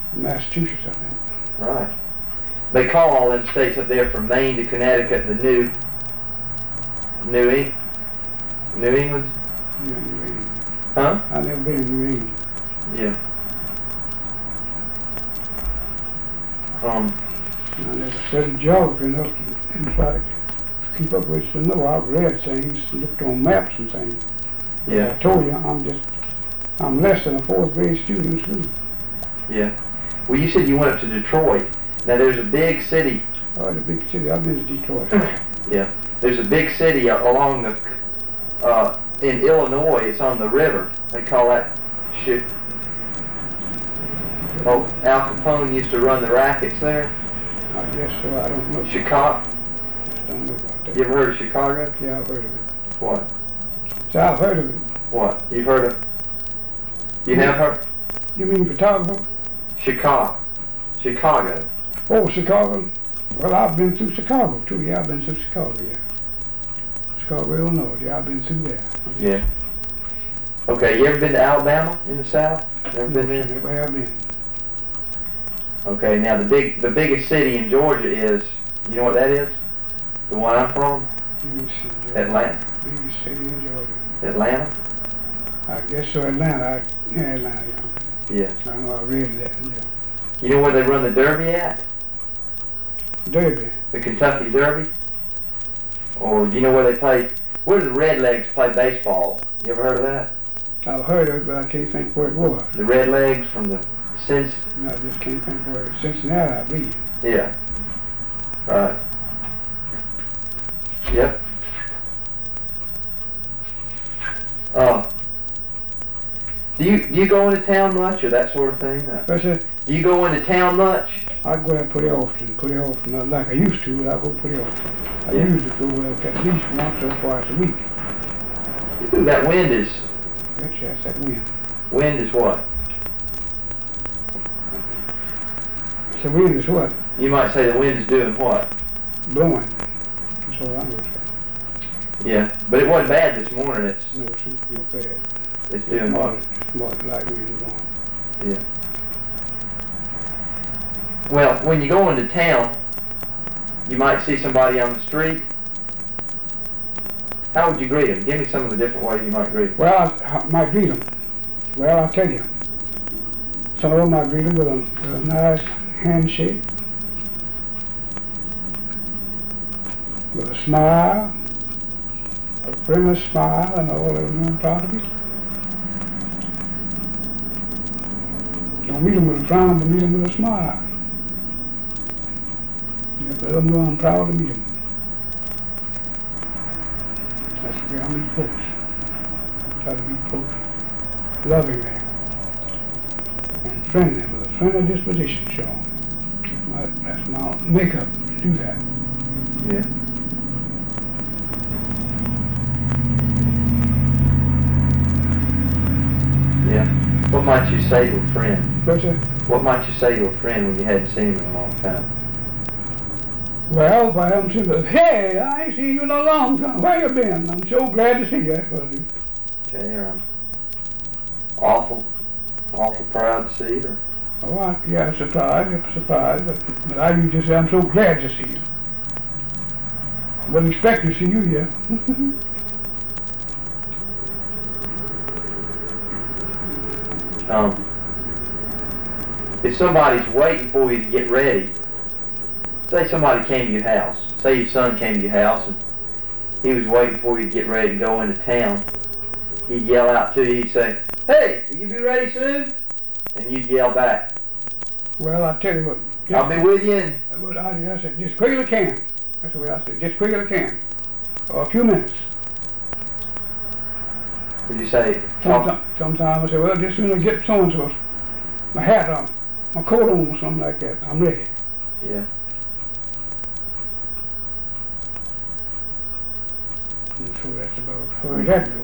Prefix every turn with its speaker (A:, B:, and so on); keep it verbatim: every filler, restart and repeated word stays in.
A: Massachusetts, I think.
B: Right. They call all them states up there from Maine to Connecticut the New, New Eng, New England?
A: Yeah, New England.
B: Huh?
A: I've never been in New England.
B: Yeah. Um,
A: I never studied geography enough to and try to keep up with it to know. I've read things, looked on maps and things.
B: yeah.
A: I told you, I'm just, I'm less than a fourth grade student in school.
B: Yeah. Well, you said you went up to Detroit. Now, there's a big city.
A: Oh, the big city. I've been to Detroit.
B: Yeah. There's a big city along the, uh, in Illinois. It's on the river. They call that shit. Oh, Al Capone used to run the rackets there.
A: I guess so. I don't know.
B: Chicago.
A: Don't know about that.
B: You ever heard of Chicago?
A: Yeah, I've heard of it.
B: What?
A: So I've heard of it.
B: What? You've heard of? You have heard?
A: You mean photographer?
B: Chicago. Chicago.
A: Oh, Chicago. Well, I've been through Chicago too. Yeah, I've been through Chicago. Yeah. Chicago, Illinois. Yeah, I've been through there.
B: Yeah. Okay. You ever been to Alabama in the South? Never been there?
A: Never have been.
B: Okay. Now the big, the biggest city in Georgia is. You know what that is? The one I'm from?
A: Let me see, Georgia.
B: Atlanta.
A: Biggest city in Georgia.
B: Atlanta.
A: I guess so. Atlanta. I, yeah, Atlanta. Yeah.
B: Yeah.
A: I know. I read that. Yeah.
B: You know where they run the Derby at?
A: Derby.
B: The Kentucky Derby? Or do you know where they play? Where do the Redlegs play baseball? You ever heard of that?
A: I've heard of it, but I can't think where it was.
B: The Redlegs from the Cincy?
A: No, I just can't think where it was. Cincinnati, I believe.
B: Yeah. Right. Yep. Uh, do you do you go into town much or that sort of thing? Uh,
A: What's that?
B: do you go into town much?
A: I go there pretty often, pretty often. Not like I used to, but I go pretty often. I
B: Yeah.
A: usually go there at least once or twice a week.
B: Ooh, that wind is
A: That's that's that wind.
B: wind is what?
A: The wind is what?
B: You might say the wind is doing what?
A: Blowing. That's all I'm going to say.
B: Yeah, but it wasn't bad this morning. It's
A: No, it's no bad.
B: it's doing what?
A: It's more like wind blowing.
B: Yeah. Well, when you go into town, you might see somebody on the street. How would you greet them? Give me some of the different ways you might greet them.
A: Well, I, I might greet them. Well, I'll tell you. Some of them I greet them with a, with a nice handshake, with a smile, a friendly smile, and all of them on top of it. Don't meet them with a frown, but meet them with a smile. Yeah, let them know I'm proud to meet them. That's the way I meet folks. Try to meet folks lovingly and friendly, with a friendly disposition, Sean. That's my, that's my makeup to do that.
B: Yeah. Yeah. What might you say to a friend?
A: What's that?
B: What might you say to a friend when you hadn't seen him in a long time?
A: Well, if I haven't seen you, hey, I ain't seen you in a long time. Where you been? I'm so glad to see you. That's what I do.
B: Okay, I'm awful, awful proud to see you. Or,
A: Oh, I, yeah, surprised, I'm surprised, but, but I usually say I'm so glad to see you. Wouldn't expect to see you here.
B: um, if somebody's waiting for you to get ready, say somebody came to your house, say your son came to your house and he was waiting for you to get ready to go into town, he'd yell out to you, he'd say, "Hey, will you be ready soon?" And you'd yell back,
A: Well, I tell you what.
B: "I'll be with you in..."
A: But I, I said, just quick as I can. That's the way I said, just quick as I can. Or a few minutes.
B: Would you say,
A: Sometimes, sometimes I say, well, just soon as I get so-and-so, my hat on, my coat on, or something like that, I'm ready.
B: Yeah.
A: And so that's about where that goes.